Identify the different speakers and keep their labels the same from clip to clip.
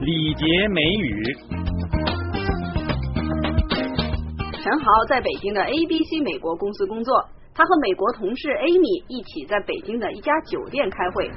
Speaker 1: 礼节美语。
Speaker 2: 陈豪在北京的 ABC 美国公司工作，他和美国同事 Amy 一起在北京的一家酒店开会。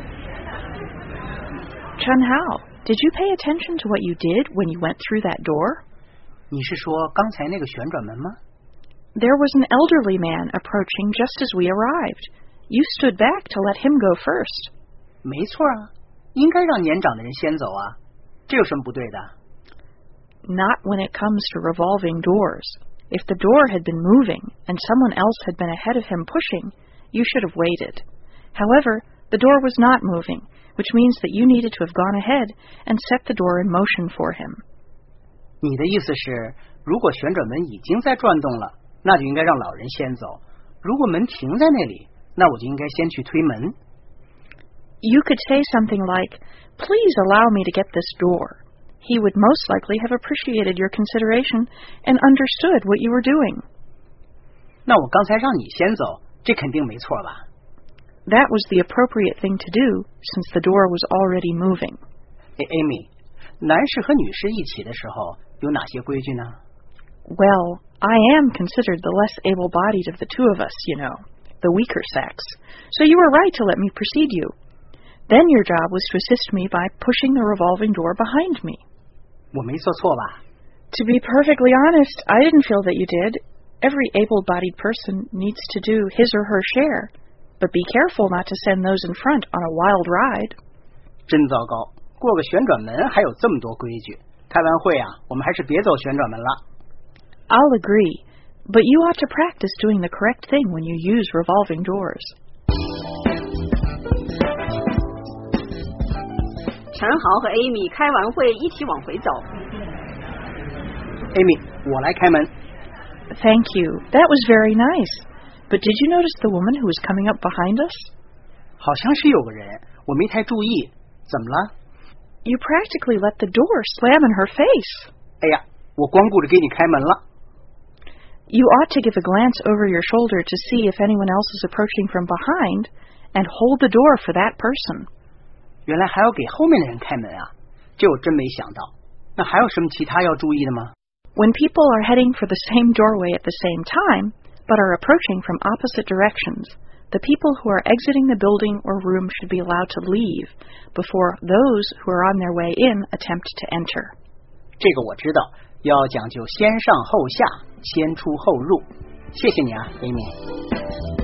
Speaker 3: Chen Hao, did you pay attention to what you did when you went through that door?
Speaker 4: 你是说刚才那个旋转门吗？
Speaker 3: There was an elderly man approaching just as we arrived. You stood back to let him go first.
Speaker 4: 没错啊，应该让年长的人先走啊，这有什么不对的？
Speaker 3: Not when it comes to revolving doors. If the door had been moving and someone else had been ahead of him pushing, you should have waited. However, the door was not moving, which means that you needed to have gone ahead and set the door in motion for him.
Speaker 4: 你的意思是，如果旋转门已经在转动了，那就应该让老人先走；如果门停在那里，那我就应该先去推门。
Speaker 3: You could say something like, "Please allow me to get this door." He would most likely have appreciated your consideration and understood what you were doing.
Speaker 4: 那我刚才让你先走，这肯定没错吧？
Speaker 3: That was the appropriate thing to do, since the door was already moving.
Speaker 4: Amy, 男士和女士一起的时候有哪些规矩呢？
Speaker 3: Well, I am considered the less able-bodied of the two of us, you know, the weaker sex. So you were right to let me precede you. Then your job was to assist me by pushing the revolving door behind me.
Speaker 4: 我没做错吧？
Speaker 3: To be perfectly honest, I didn't feel that you did. Every able-bodied person needs to do his or her share. But be careful not to send those in front on a wild ride.
Speaker 4: 真糟糕，过个旋转门还有这么多规矩。开完会啊，我们还是别走旋转门了。
Speaker 3: I'll agree, but you ought to practice doing the correct thing when you use revolving doors.
Speaker 2: 陈豪和 Amy 开完会一起往回走。
Speaker 4: Amy, 我来开门。
Speaker 3: Thank you. That was very nice. But did you notice the woman who was coming up behind us?
Speaker 4: 好像是有个人，我没太注意。怎么了？
Speaker 3: You practically let the door slam in her face.
Speaker 4: 哎呀，我光顾着给你开门了。
Speaker 3: You ought to give a glance over your shoulder to see if anyone else is approaching from behind and hold the door for that person.
Speaker 4: 原来还要给后面的人开门啊，这我真没想到。那还有什么其他要注意的吗？
Speaker 3: When people are heading for the same doorway at the same time, but are approaching from opposite directions, the people who are exiting the building or room should be allowed to leave before those who are on their way in attempt to enter.
Speaker 4: 这个我知道，要讲究先上后下，先出后入。谢谢你啊，Amy。